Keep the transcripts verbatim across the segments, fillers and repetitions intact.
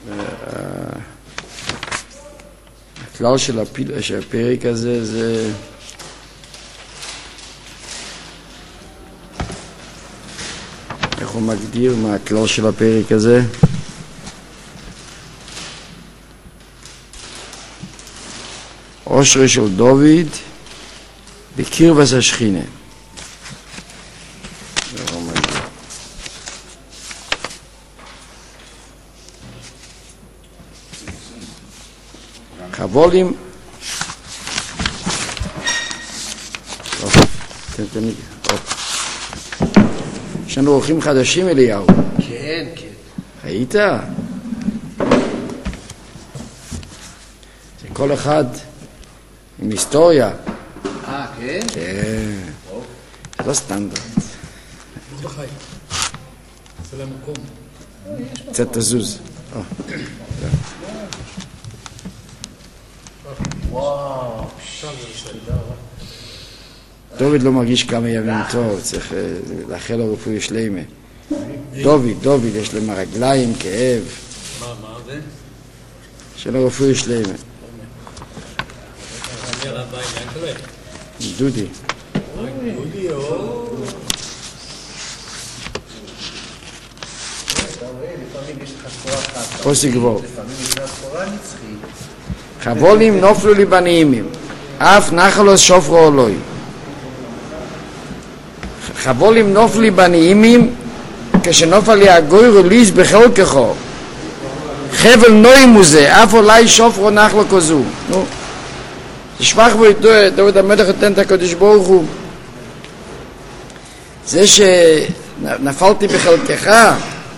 הכלל של הפרק הזה זה איך הוא מגדיר מה הכלל של הפרק הזה? אושרי של דוד בקרבת השכינה. חבולים יש לנו אורחים חדשים אליהו. כן, כן. ראית? זה כל אחד עם היסטוריה. אה, כן? כן. זה לא סטנדרט. זה בחיים. זה למקום. קצת תזוז. וואו. דוד לא מרגיש כמה ימים טוב, צריך לאחל לו רפואי שלמה. דוד, דוד, יש להם רגליים, כאב. מה, מה זה? שלו רפואי שלמה. אני על הבית, אין כזה? דודי. דודי, או... לפעמים יש לך ספורה אחת. פוסי גבור. לפעמים יש לך ספורה נצחית. חבולים נופלו לי בנעימים, אף נחלוס שופרו אלוהי. חבולים נופלו לי בנעימים, כשנופל לי הגויר וליס בחלקכו. חבל נוי מוזה, אף אולי שופרו נחלו כזו. נו, תשמח בו איתו, דוד המלך נותן את הקדוש ברוך הוא. זה שנפלתי בחלקך,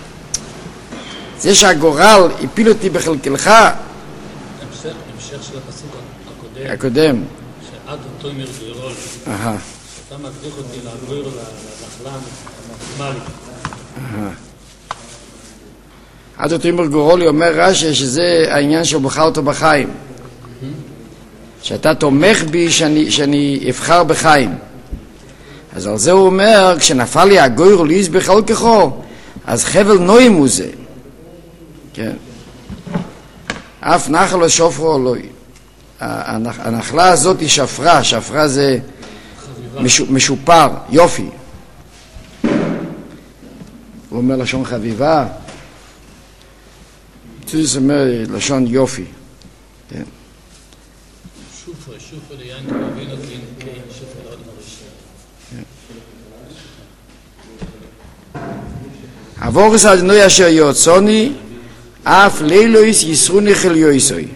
זה שהגורל הפיל אותי בחלקך, המשך של הפסוק הקודם, הקודם. שעד אותו ימר גרול, אהה. שאתה מקדיך אותי להגויר לנחלה המקסימלית. אהה. עד אותו ימר גרולי אומר רש"י שזה העניין שהוא בחר אותו בחיים. שאתה תומך בי שאני, שאני אבחר בחיים. אז על זה הוא אומר, כשנפל לי הגויר ליס בחלקכו, אז חבל נוי מוזה. כן. אף נחל לא שופרו אלוהי. הנחלה הזאת היא שפרה, שפרה זה משופר, יופי. הוא אומר לשון חביבה, זה אומר לשון יופי. כן. שופר, שופר ליין כמבין אותי, כן, שופר לעוד מרשת. עבורס אדינוי אשר יוצוני, אף לילויס ישרוני חליוסוי.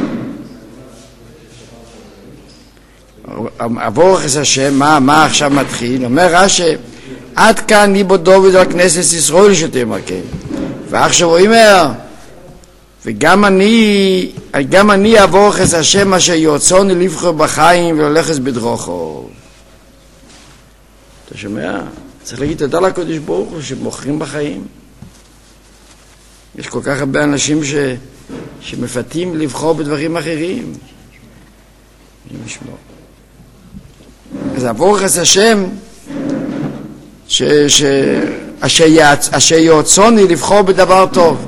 עבורס השם, מה, מה עכשיו מתחיל? אומר רש"י, עד כאן ניבו דוד על כנסת ישראל שתאמר כן. ועכשיו הוא אומר, וגם אני, גם אני עבורס השם אשר יוצוני לבחור בחיים וללכת בדרכו. אתה שומע? צריך להגיד תודה לקדוש ברוך הוא שבוחרים בחיים. יש כל כך הרבה אנשים ש... שמפתים לבחור בדברים אחרים. אז עבור חס השם ש... ש... אשר, יעצ... אשר יעצוני לבחור בדבר טוב.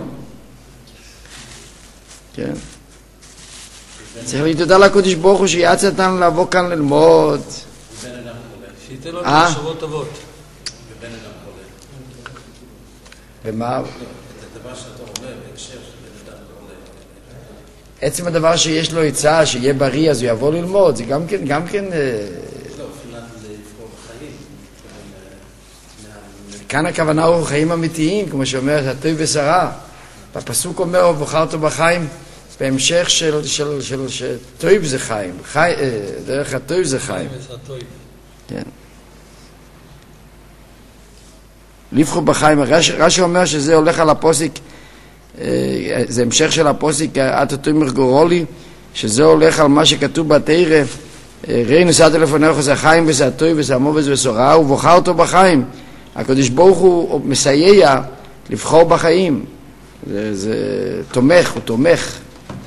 כן. צריך להגיד תודה לקדוש ברוך הוא שיעץ אותנו לבוא כאן ללמוד. שייתן לו מחשבות טובות. בבן אדם חולה. ומה? את הדבר שאתה אומר, בהקשר של בן אדם חולה. עצם הדבר שיש לו עצה, שיהיה בריא, אז הוא יבוא ללמוד, זה גם כן, גם כן... לא, אפילו לבחור בחיים. כאן הכוונה הוא חיים אמיתיים, כמו שאומר, הטוב ושרה. בפסוק אומר, בוחרת בחיים, בהמשך של, של, של, של, טוב זה חיים, חי, דרך הטוב זה חיים. כן. לבחור בחיים, רש"י אומר שזה הולך על הפוסק, זה המשך של הפוסק, עד אותו ימר גרולי, שזה הולך על מה שכתוב בתורה, ראי נשאת לפניך זה חיים וזה הטוב וזה המובץ וסורה, ובוחר אותו בחיים. הקדוש ברוך הוא מסייע לבחור בחיים. זה, זה תומך, הוא תומך.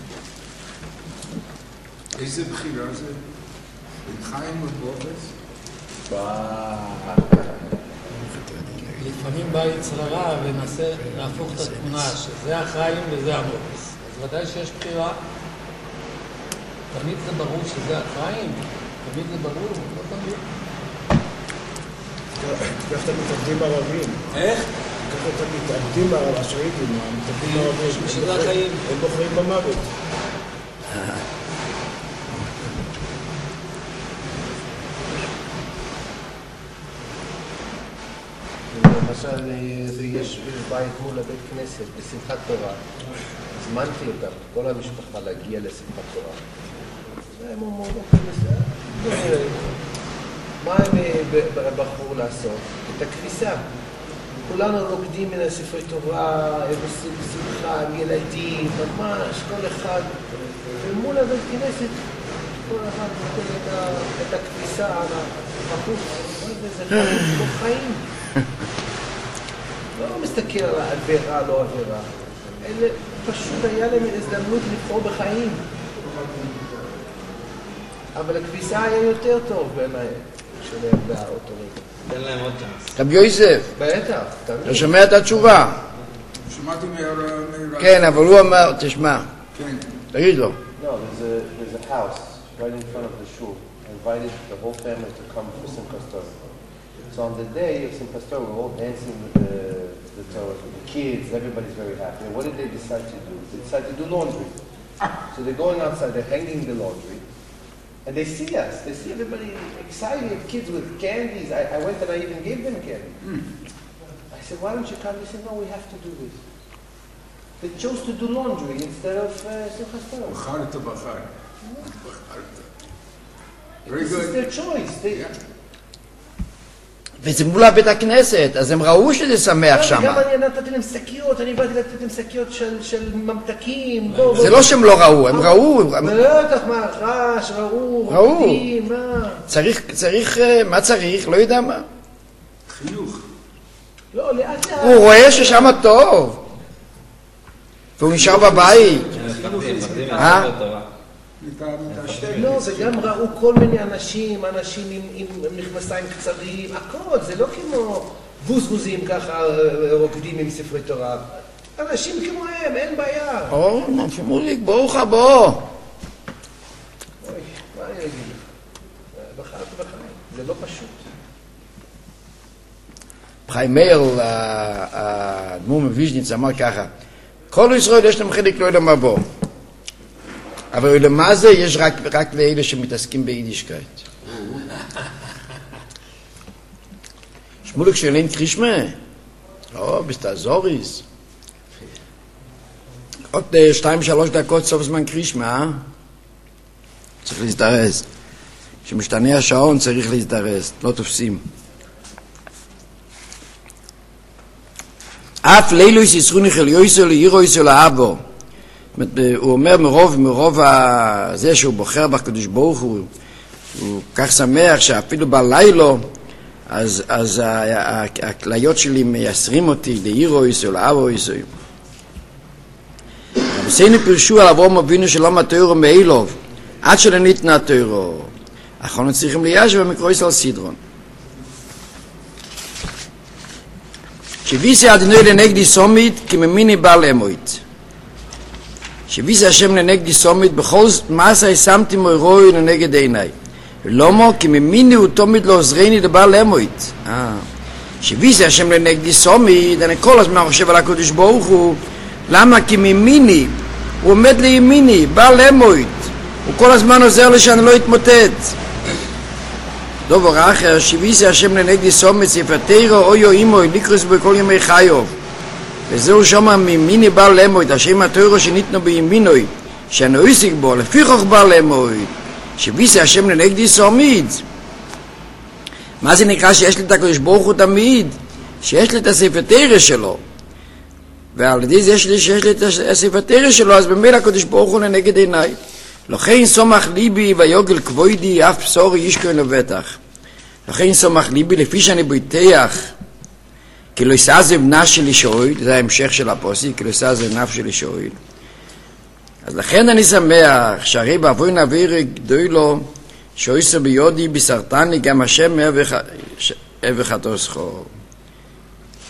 איזה בחירה זה? בין חיים ובובץ? לפעמים בא יצר הרע וננסה להפוך את התמונה, שזה החיים וזה המוות. אז ודאי שיש בחירה. תמיד זה ברור שזה החיים, תמיד זה ברור, לא תמיד. תיקח את המתאבדים ערבים. איך? תיקח את המתאבדים ערבים, השהידים, המתאבדים ערבים. שזה החיים. הם בוחרים במוות. למשל, יש בית מול הבית כנסת בשמחת תורה. הזמנתי אותם, כל המשפחה, להגיע לשמחת תורה. הם אמרו, לא נראה. מה הם בחרו לעשות? את הכביסה. כולנו רוקדים מן הספרי תורה, הם עושים שמחה, עם ילדים, ממש, כל אחד. ומול הבית כנסת, כל אחד נותן את הכביסה בחוץ. זה חיים. לא מסתכל על עבירה, לא עבירה. אלה פשוט היה להם הזדמנות לבחור בחיים. אבל הכביסה היה יותר טוב בעיניי שלהם באותו רגע. תן להם עוד צ'אנס. רבי יוסף, בטח, תמיד. אתה שומע את התשובה? שמעתי מהרב... כן, אבל הוא אמר, תשמע, כן. תגיד לו. No, there's a, there's a house right in front of the shul. I invited the whole family to come for Simchas Torah. So on the day of Simchas Torah, we're all dancing with the, the Torah, with the kids, everybody's very happy. And what did they decide to do? They decided to do laundry. So they're going outside, they're hanging the laundry. And they see us. They see everybody excited, kids with candies. I, I went and I even gave them candy. Mm. I said, why don't you come? They said, no, we have to do this. They chose to do laundry instead of Simchas Torah. בחרת בחר. Very This is good. their choice. They, Yeah. וזה מול בית הכנסת, אז הם ראו שזה שמח שם. גם אני נתתי להם שקיות, אני באתי לתת להם שקיות של ממתקים. זה לא שהם לא ראו, הם ראו. בטח, מה, רעש, ראו, ראו. רוקדים, מה? צריך, צריך, מה צריך? לא יודע מה. חיוך. לא, לאט לאט. הוא רואה ששם טוב. והוא נשאר בבית. אה? לא, וגם ראו כל מיני אנשים, אנשים עם, עם מכנסיים קצרים, הכל, זה לא כמו בוזבוזים ככה רוקדים עם ספרי תורה. אנשים כמוהם, אין בעיה. או, מוליק, ברוך הבא. אוי, מה אני אגיד לך? בחרת בחיים, זה לא פשוט. חיים מאיר, האדמו"ר מוויז'ניץ אמר ככה, כל ישראל יש להם חלק לא יודע מה בו. אבל למה זה יש רק, רק לאלה שמתעסקים ביידישקייט. שמולק שאלין קרישמה? לא, בסתעזוריס. עוד שתיים שלוש דקות סוף זמן קרישמה, אה? צריך להזדרז. כשמשתנה השעון צריך להזדרז, לא תופסים. אף לילויס ישרוני חל יויסו לירו יסו לאבו. הוא אומר מרוב, מרוב זה שהוא בוחר בקדוש ברוך הוא, הוא כך שמח שאפילו בלילו, אז, אז הכליות שלי מייסרים אותי לאירו יסו, לאבו יסו. בסיינו פרשו על אברהם אבינו שלום התוירו מאילוב, עד שלא ניתנה התוירו. אנחנו צריכים ליישב במקרוא ישראל סדרון. שוויסי אדינוי לנגדי סומית כממיני בעל אמוית. שוויסי השם לנגדי סומית בכל מעשה שמתי מוירוי לנגד עיניי. ולמה? כי ממיני הוא תומית לא עוזרני לבעל אמוית. שוויסי השם לנגדי סומית, אני כל הזמן חושב על הקדוש ברוך הוא. למה? כי ממיני הוא עומד לימיני, בעל אמוית. הוא כל הזמן עוזר לי שאני לא אתמוטט. דובר אחר, שוויסי השם לנגדי סומית, ספתירו אויו אימוי, ליקרוס בכל ימי חיוב. וזהו שמה ממיני בעל אמוית, השם התוירו שניתנו בימינוי, שאני עוסיק בו, לפיכוך בעל אמוית. שוויסי השם לנגדי סומית. מה זה נקרא שיש לי את הקדוש ברוך הוא תמיד? שיש לי את הספתירו שלו. ועל ידי זה יש לי שיש לי את הספתירו שלו, אז במילא הקדוש ברוך הוא לנגד עיניי. לכן סומך ליבי ויוגל כבוידי אף בשורי ישכון לבטח. לכן סומך ליבי לפי שאני בויתח כי לא יסעזב נפש שלי שואל, זה ההמשך של הפוסק, כי לא יסעזב נפש שלי שואל. אז לכן אני שמח שהרי באבוי נביר גדוי לו שאויסו ביודי בסרטני גם השם אבך התוסחו.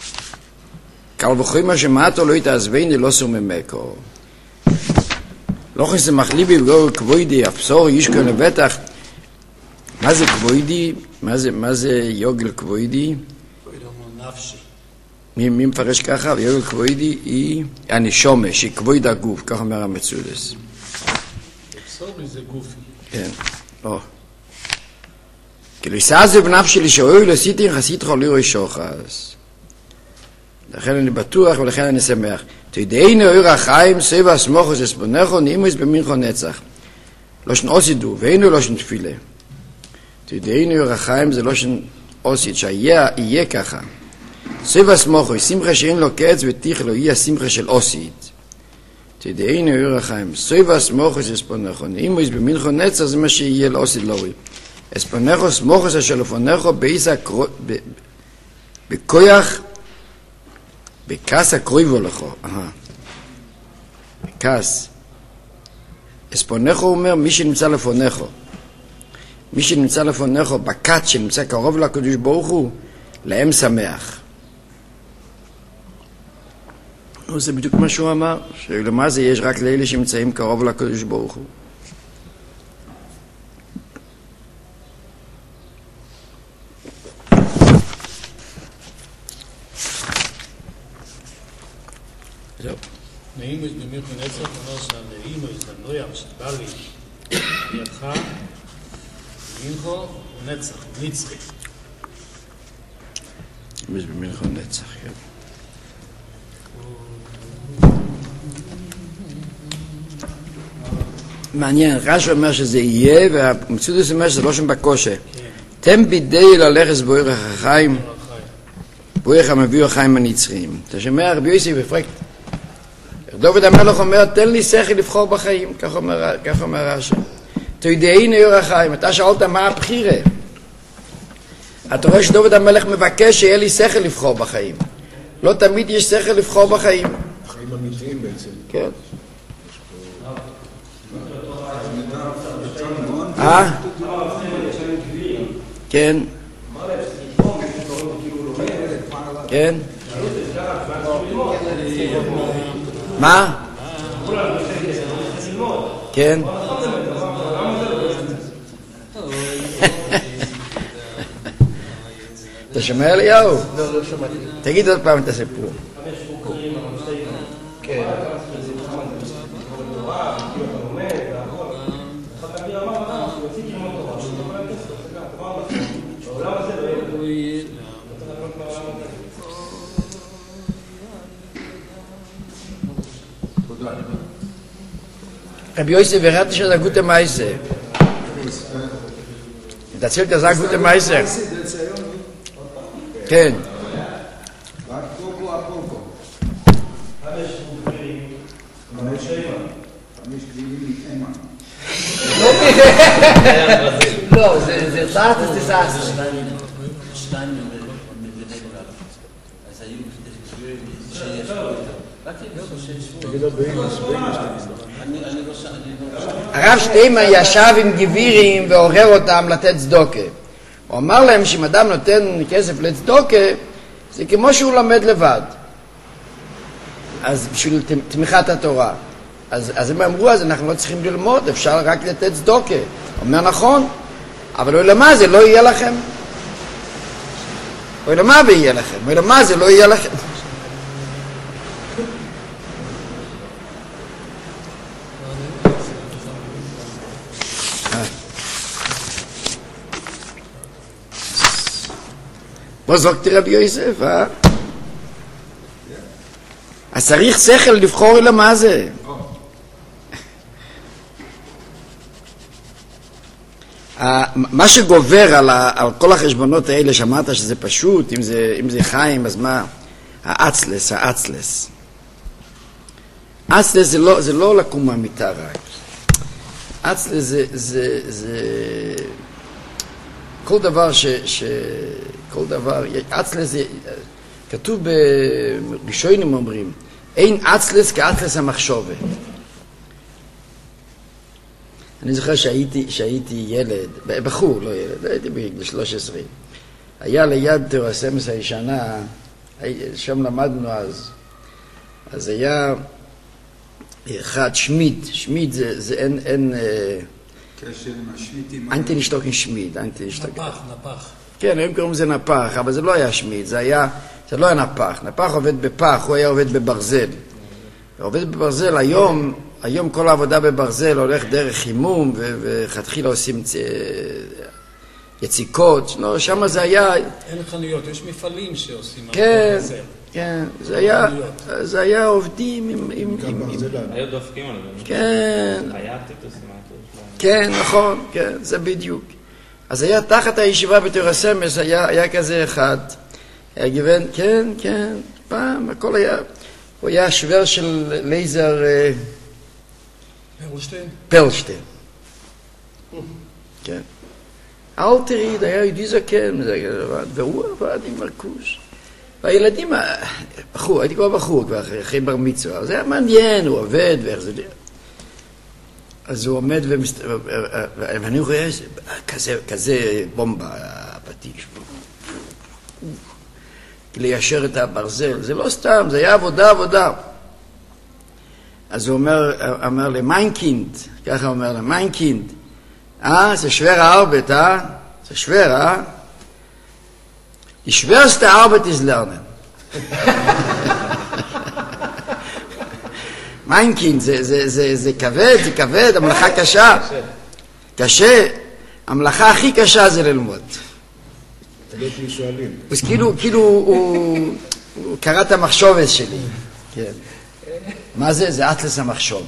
קל וחומר שמעתו לא יתעזבני לא סוממקו. לא חסר מחליבי בגור כבוידי, הבשור איש כאן לבטח. מה זה כבוידי? מה זה, מה זה יוגל כבוידי? נפשי. מי, מי מפרש ככה? יוגל כבוידי היא הנשומה, שהיא כבויד הגוף, כך אומר המצודס. הבשור זה גופי. כן, או. כאילו יסעזב בנפשי לשאוי לסיטין חסית חולי רוי שוחס. לכן אני בטוח ולכן אני שמח. תדעינו אור החיים סבע סמוכוס אספונכו נימוס במינכו נצח. לא שן אוסידו ואינו לא שן תפילה. תדעינו אור החיים זה לא שן אוסיד שיהיה ככה. סבע סמוכוס שמחה שאין לו קץ ותיך לו יהיה שמחה של אוסיד. תדעינו אור החיים סבע סמוכוס אספונכו נימוס במינכו נצח זה מה שיהיה לאוסיד לאורי. אספונכו סמוכוס השלפונכו באיסה בכויח בכס הקרויבו לכו, אהה, בכס. אספונכו אומר מי שנמצא לפונכו. מי שנמצא לפונכו, בכת שנמצא קרוב לקדוש ברוך הוא, להם שמח. זה בדיוק מה שהוא אמר, שלמה זה יש רק לאלה שנמצאים קרוב לקדוש ברוך הוא. זהו. נעימוס במלכו נצח אומר שהנעימוס, הנויח שבא לי לידך, מלכו הוא נצח, הוא נצחי. נעימוס במלכו נצח, כן. מעניין, רש"י אומר שזה יהיה, והמצודס אומר שזה לא שם בקושה. תן בידי ללכת בורך החיים, בורך המביא החיים הנצחיים. אתה שומע רבי יוסי בפרק דוד המלך אומר, תן לי שכל לבחור בחיים, כך אומר, כך אומר רש"י. תדעינו אור החיים, אתה שאלת מה הבחירה. אתה רואה שדוד המלך מבקש שיהיה לי שכל לבחור בחיים. לא תמיד יש שכל לבחור בחיים. חיים אמיתיים בעצם. כן. אה? כן. כן. מה? כן. אתה שומע אליהו? לא, לא שמעתי. תגיד עוד פעם את הסיפור. כן. רבי יוסף הראתה שזה גוטה מייסה. תציל את זה גוטה מייסה. כן. לא, זה צעת, זה צעת. שתיים מבני ברק. אז היו שיש פה איתו. רק ידעו שיש פה. תגיד לו באינגלש, באינגלש אני לא שם, אני לא... הרב שטיימן ישב עם גבירים ועורר אותם לתת צדוקה. הוא אמר להם שאם אדם נותן כסף לצדוקה, זה כמו שהוא לומד לבד. אז בשביל תמיכת התורה. אז, אז הם אמרו, אז אנחנו לא צריכים ללמוד, אפשר רק לתת צדוקה. הוא אומר נכון, אבל אוי למה זה לא יהיה לכם. אוי למה ויהיה לכם, אוי למה זה לא יהיה לכם. בוא זרקתי רבי יוסף, אה? אז צריך שכל לבחור אלא מה זה. מה שגובר על, על כל החשבונות האלה, שמעת שזה פשוט, אם זה, אם זה חיים, אז מה? האצלס, האצלס. אצלס זה לא, זה לא לקום מהמיטה רק. אצלס זה, זה, זה... כל דבר ש... ש... כל דבר, אצלס זה... כתוב בראשונים אומרים, אין אצלס כאצלס המחשובת. אני זוכר שהייתי, שהייתי ילד, בחור, לא ילד, הייתי בגיל שלוש עשרה. היה ליד תורסמס הישנה שם למדנו אז. אז היה אחד, שמיד, שמיד זה, זה אין, אין... קשר עם השמידים. אנטי-נשטוקן שמיד, אנטי-נשטוקן. נפח, נפח. כן, היום קוראים לזה נפח, אבל זה לא היה שמיד, זה היה, זה לא היה נפח. נפח עובד בפח, הוא היה עובד בברזל. עובד בברזל, היום, היום כל העבודה בברזל הולך דרך חימום, וחתחילה עושים יציקות, לא, שם זה היה... אין חנויות, יש מפעלים שעושים... כן, כן, זה היה, זה היה עובדים עם... עם, עם, עם היו דופקים עליו. כן. היה טיטוסים, כן, נכון, כן, זה בדיוק. אז היה תחת הישיבה בתור הסמס, היה, היה כזה אחד, היה גיוון, כן, כן, פעם, הכל היה, הוא היה שוור של לייזר פרלשטיין. פרלשטיין. כן. אלתריד היה יהודי זקן, והוא עבד עם מרקוש. והילדים, בחור, הייתי כבר בחור כבר אחרי בר מצווה, זה היה מעניין, הוא עובד ואיך זה נראה. אז הוא עומד ומסת... ואני רואה כזה, כזה בומבה, הפטיש. ליישר את הברזל, זה לא סתם, זה היה עבודה, עבודה. אז הוא אומר, אומר לי, מיין קינד, ככה הוא אומר לי, מיין קינד, אה, זה schwere Arbeit, אה? זה schwer, אה? Die schwerste Arbeit ist lernen. מיין קינד, זה, זה, זה, זה כבד, זה כבד, המלאכה קשה. קשה. המלאכה הכי קשה זה ללמוד. תלוי מי שואלים. אז כאילו, כאילו הוא, הוא קרא את המחשבת שלי. כן. מה זה? זה אטלס המחשבת.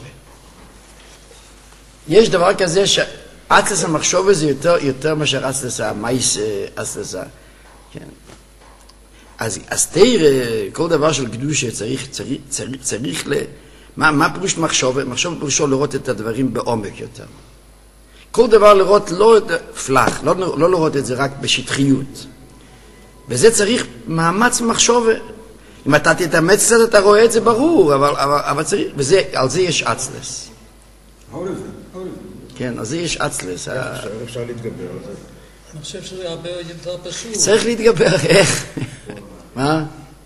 יש דבר כזה שאטלס המחשבת זה יותר, יותר מאשר אטלס המייס, אטלס ה... כן. אז, אז תראה, כל דבר של קדושה צריך, צריך, צריך, צריך ל... מה, מה פירוש מחשבת? מחשבת פירושו לראות את הדברים בעומק יותר. כל דבר לראות לא פלח, לא, לא לראות את זה רק בשטחיות. וזה צריך מאמץ מחשבת. אם אתה תתאמץ קצת, אתה רואה את זה ברור, אבל, אבל, אבל צריך, וזה, על זה יש אצלס. כן, על זה יש אצלס. אפשר להתגבר על זה. אני חושב שזה הרבה יותר פשוט. צריך להתגבר, איך? מה?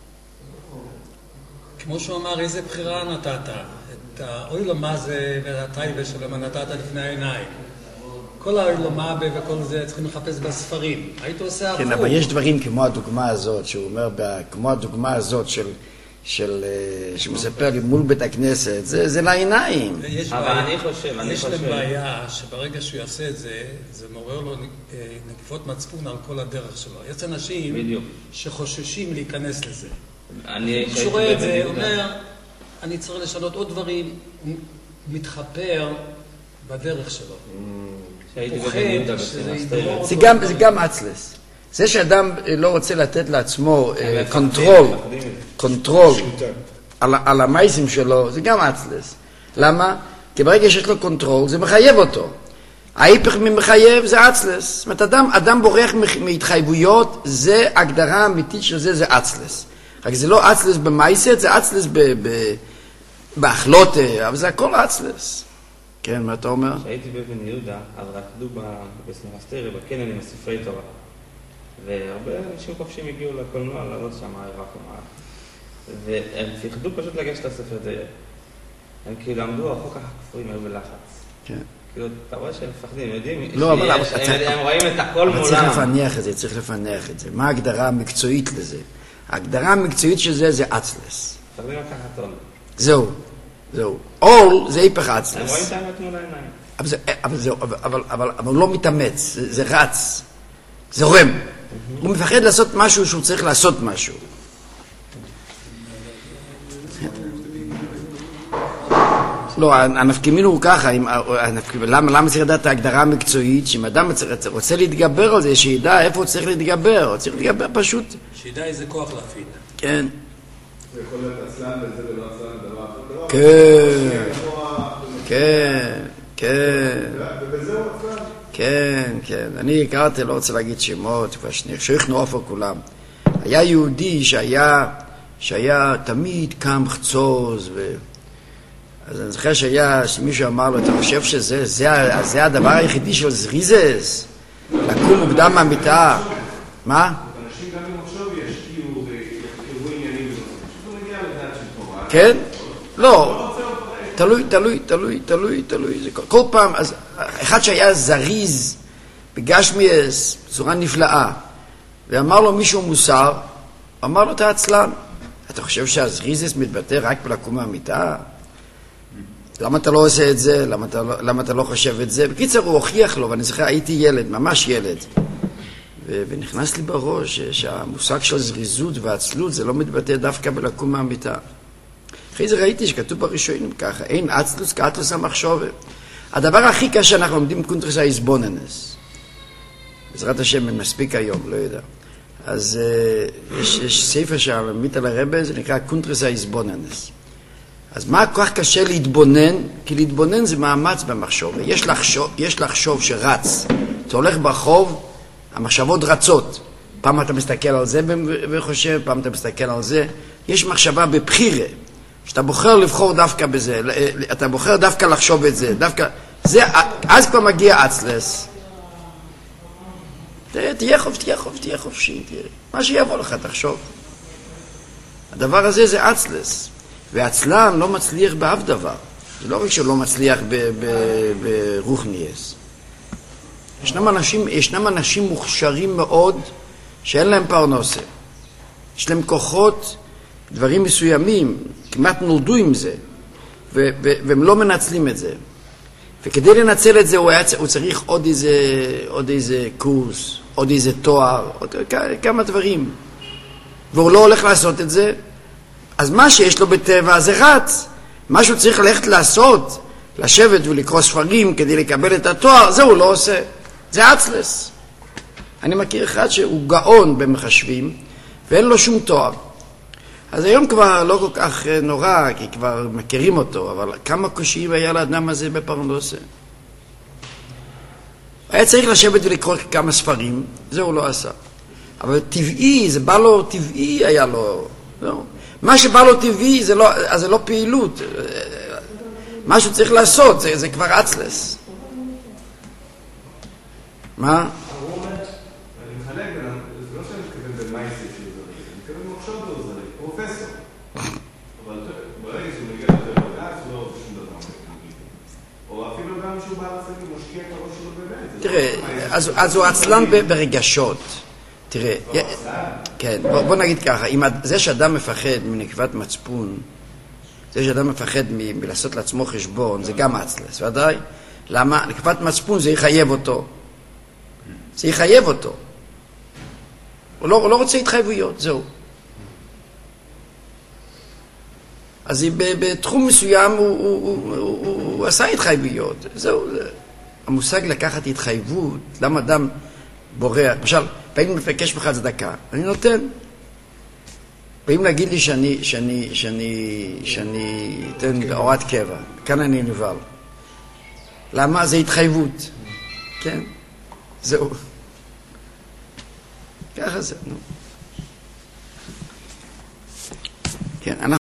כמו שהוא אמר, איזה בחירה נתת? את האוילמה זה והטייבה שלמה נתת לפני העיניים. כל האוילמה וכל זה צריכים לחפש בספרים. היית עושה הפוך. כן, אבל יש דברים כמו הדוגמה הזאת, שהוא אומר, כמו הדוגמה הזאת של, של, שמספר לי מול בית הכנסת, זה, זה לעיניים. אבל אני חושב, אני יש חושב... להם בעיה שברגע שהוא יעשה את זה, זה מעורר לו נקיפות מצפון על כל הדרך שלו. יש אנשים בדיוק. שחוששים להיכנס לזה. אני כשהוא רואה את זה, הוא אומר, אני צריך לשנות עוד דברים, הוא מתחפר בדרך שלו. זה גם, זה גם אצלס. זה שאדם לא רוצה לתת לעצמו קונטרול, קונטרול על, על המייסים שלו, זה גם אצלס. למה? כי ברגע שיש לו קונטרול, זה מחייב אותו. ההיפך ממחייב זה אצלס. זאת אומרת, אדם, אדם בורח מהתחייבויות, זה הגדרה אמיתית של זה, זה אצלס. רק זה לא אצלס במייסת, זה אצלס באחלוטה, אבל זה הכל אצלס. כן, מה אתה אומר? כשהייתי בבן יהודה, אז רקדו בסמסטרי, בקנן עם הספרי תורה. והרבה אנשים חופשים הגיעו לקולנוע, לעלות שם רק למעלה. והם פחדו פשוט לגשת לספר דייר. הם כאילו עמדו, אחר כך הכפורים היו בלחץ. כן. כאילו, אתה רואה שהם מפחדים, יודעים, לא, אבל הם רואים את הכל מולם. אבל צריך לפנח את זה, צריך לפנח את זה. מה ההגדרה המקצועית לזה? ההגדרה המקצועית של זה זה אצלס. מפחדים לקחת עול. זהו, זהו. עול זה היפך אצלס. הם רואים את האמת מול העיניים. אבל זה, אבל זהו, אבל, אבל, אבל הוא לא מתאמץ, זה, זה רץ, זה רם. הוא מפחד לעשות משהו שהוא צריך לעשות משהו. לא, הנפקימין הוא ככה, למה, למה צריך לדעת את ההגדרה המקצועית, שאם אדם רוצה להתגבר על זה, שידע איפה הוא צריך להתגבר, הוא צריך להתגבר פשוט. שידע איזה כוח להפעיל. כן. זה יכול להיות עצלן וזה ולא עצלן דבר אחר. כן, כן, כן. ובזה הוא עצלן. כן, כן. אני הכרתי, לא רוצה להגיד שמות, כבר שני, שייכנו אופר כולם. היה יהודי שהיה, שהיה תמיד קם חצוז ו... אז אני זוכר שהיה, שמישהו אמר לו, אתה חושב שזה זה, זה הדבר היחידי של זריזס? לקום מוקדם מהמיטה. מה? אנשים גם אם עכשיו ישקיעו ויחקרו כן? לא. תלוי, תלוי, תלוי, תלוי, תלוי. זה כל, כל פעם, אז אחד שהיה זריז בגשמיאס, בצורה נפלאה, ואמר לו מישהו מוסר, אמר לו, אתה עצלן. אתה חושב שהזריזס מתבטא רק בלקום מהמיטה? למה אתה לא עושה את זה? למה אתה לא, למה אתה לא חושב את זה? בקיצר, הוא הוכיח לו, ואני זוכר, הייתי ילד, ממש ילד. ו- ונכנס לי בראש שהמושג של זריזות ועצלות זה לא מתבטא דווקא בלקום מהמיטה. אחרי זה ראיתי שכתוב בראשונים ככה, אין עצלוס כאטלוס המחשבת. הדבר הכי קשה אנחנו לומדים קונטרס האיזבוננס. בעזרת השם, מספיק היום, לא יודע. אז uh, יש, יש ספר שהלמית על הרבה, זה נקרא קונטרס האיזבוננס. אז מה כל כך קשה להתבונן? כי להתבונן זה מאמץ במחשוב. יש לחשוב, יש לחשוב שרץ. אתה הולך ברחוב, המחשבות רצות. פעם אתה מסתכל על זה וחושב, פעם אתה מסתכל על זה. יש מחשבה בבחירה. שאתה בוחר לבחור דווקא בזה, אתה בוחר דווקא לחשוב את זה, דווקא, זה, אז כבר מגיע אצלס. תראה, תהיה חופשי, תהיה חופשי, תהיה חופשי, תהיה. מה שיבוא לך, תחשוב. הדבר הזה זה אצלס. והצלן לא מצליח באף דבר. זה לא רק שהוא לא מצליח ברוחניאס. ישנם אנשים, ישנם אנשים מוכשרים מאוד, שאין להם פרנסה. יש להם כוחות, דברים מסוימים, כמעט נולדו עם זה, ו- ו- והם לא מנצלים את זה. וכדי לנצל את זה הוא, היה, הוא צריך עוד איזה, עוד איזה קורס, עוד איזה תואר, עוד כמה דברים. והוא לא הולך לעשות את זה, אז מה שיש לו בטבע זה רץ. מה שהוא צריך ללכת לעשות, לשבת ולקרוא ספרים כדי לקבל את התואר, זה הוא לא עושה. זה אצלס. אני מכיר אחד שהוא גאון במחשבים, ואין לו שום תואר. אז היום כבר לא כל כך נורא, כי כבר מכירים אותו, אבל כמה קושיים היה לאדם הזה בפרנסה. היה צריך לשבת ולקרוא כמה ספרים, זה הוא לא עשה. אבל טבעי, זה בא לו טבעי היה לו. לא. מה שבא לו טבעי זה לא, אז זה לא פעילות. מה שהוא צריך לעשות, זה, זה כבר אצלס. מה? תראה, אז, אז הוא עצלן ברגשות. תראה, כן, בוא, בוא נגיד ככה, אם זה שאדם מפחד מנקבת מצפון, זה שאדם מפחד מ- מלעשות לעצמו חשבון, זה גם אצלס, ודאי. למה? נקבת מצפון זה יחייב אותו. זה יחייב אותו. הוא לא, הוא לא רוצה התחייבויות, זהו. אז בתחום מסוים הוא, הוא, הוא, הוא, הוא, הוא עשה התחייבויות, זהו. זה. המושג לקחת התחייבות, למה אדם בורח, למשל, פעמים מפקש בך צדקה, אני נותן. פעמים להגיד לי שאני, שאני, שאני, שאני אתן הוראת קבע, כאן אני נבל. למה? זה התחייבות. כן? זהו. ככה זה, נו. כן, אנחנו